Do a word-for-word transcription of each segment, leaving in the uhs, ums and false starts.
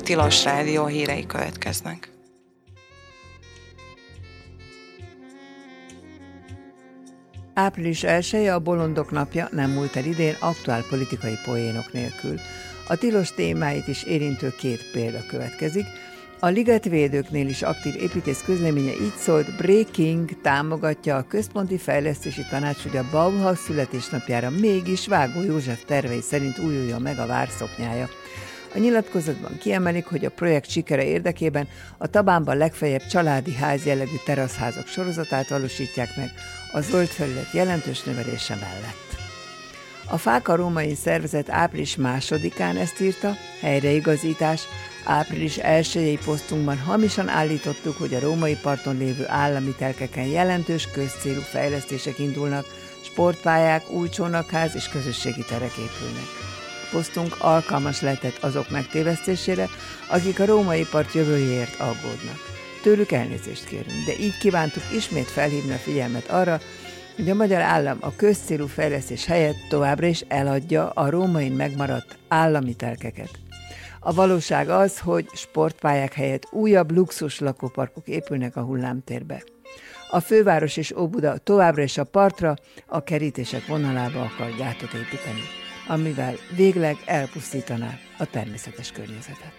Tilos Rádió hírei következnek. április elseje, a Bolondok napja nem múlt el idén aktuál politikai poénok nélkül. A tilos témáit is érintő két példa következik. A ligetvédőknél is aktív építész közleménye így szólt: Breaking támogatja a Központi Fejlesztési Tanács, hogy a Bauhaus születésnapjára mégis Vágó József tervei szerint újuljon meg a várszoknyája. A nyilatkozatban kiemelik, hogy a projekt sikere érdekében a Tabánban legfeljebb családi ház jellegű teraszházak sorozatát valósítják meg a zöld felület jelentős növelése mellett. A Fáka Római Szervezet április másodikán ezt írta: helyreigazítás. április elsejei posztunkban hamisan állítottuk, hogy a római parton lévő állami telkeken jelentős közcélú fejlesztések indulnak, sportpályák, új csónakház és közösségi terek épülnek. Posztunk alkalmas lehetett azok megtévesztésére, akik a római part jövőjéért aggódnak. Tőlük elnézést kérünk, de így kívántuk ismét felhívni a figyelmet arra, hogy a magyar állam a közcélú fejlesztés helyett továbbra is eladja a rómain megmaradt állami telkeket. A valóság az, hogy sportpályák helyett újabb luxus lakóparkok épülnek a hullámtérbe. A főváros és Óbuda továbbra is a partra, a kerítések vonalába akar gátat építeni, amivel végleg elpusztítaná a természetes környezetet.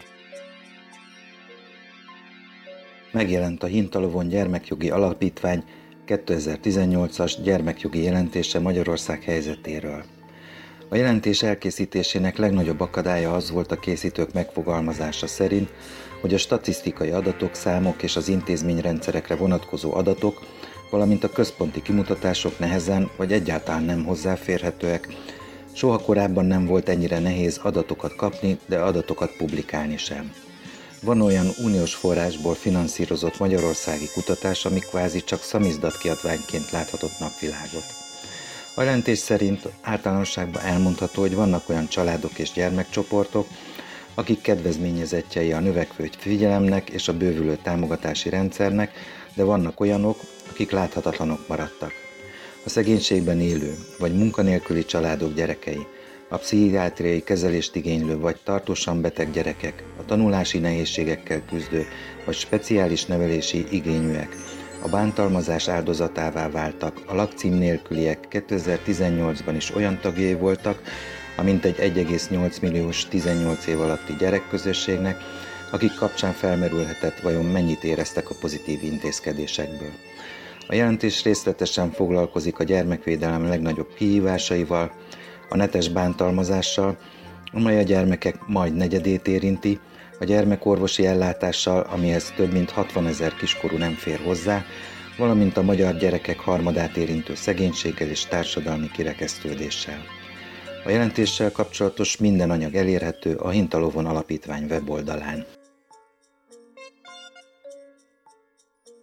Megjelent a Hintalovon Gyermekjogi Alapítvány kétezer-tizennyolcas gyermekjogi jelentése Magyarország helyzetéről. A jelentés elkészítésének legnagyobb akadálya az volt a készítők megfogalmazása szerint, hogy a statisztikai adatok, számok és az intézményrendszerekre vonatkozó adatok, valamint a központi kimutatások nehezen vagy egyáltalán nem hozzáférhetőek. Soha korábban nem volt ennyire nehéz adatokat kapni, de adatokat publikálni sem. Van olyan uniós forrásból finanszírozott magyarországi kutatás, ami kvázi csak szamizdat kiadványként láthatott napvilágot. A jelentés szerint általánosságban elmondható, hogy vannak olyan családok és gyermekcsoportok, akik kedvezményezettjei a növekvő figyelemnek és a bővülő támogatási rendszernek, de vannak olyanok, akik láthatatlanok maradtak. A szegénységben élő vagy munkanélküli családok gyerekei, a pszichiátriai kezelést igénylő vagy tartósan beteg gyerekek, a tanulási nehézségekkel küzdő vagy speciális nevelési igényűek, a bántalmazás áldozatává váltak, a lakcím nélküliek kétezer-tizennyolcban is olyan tagjai voltak, amint egy egy egész nyolc milliós tizennyolc év alatti gyerekközösségnek, akik kapcsán felmerülhetett, vajon mennyit éreztek a pozitív intézkedésekből. A jelentés részletesen foglalkozik a gyermekvédelem legnagyobb kihívásaival, a netes bántalmazással, amely a gyermekek majd negyedét érinti, a gyermekorvosi ellátással, amihez több mint hatvanezer kiskorú nem fér hozzá, valamint a magyar gyerekek harmadát érintő szegénységgel és társadalmi kirekesztődéssel. A jelentéssel kapcsolatos minden anyag elérhető a Hintalovon Alapítvány weboldalán.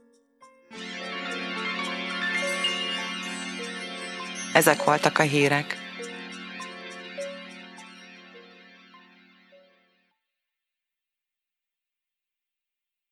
Ezek voltak a hírek.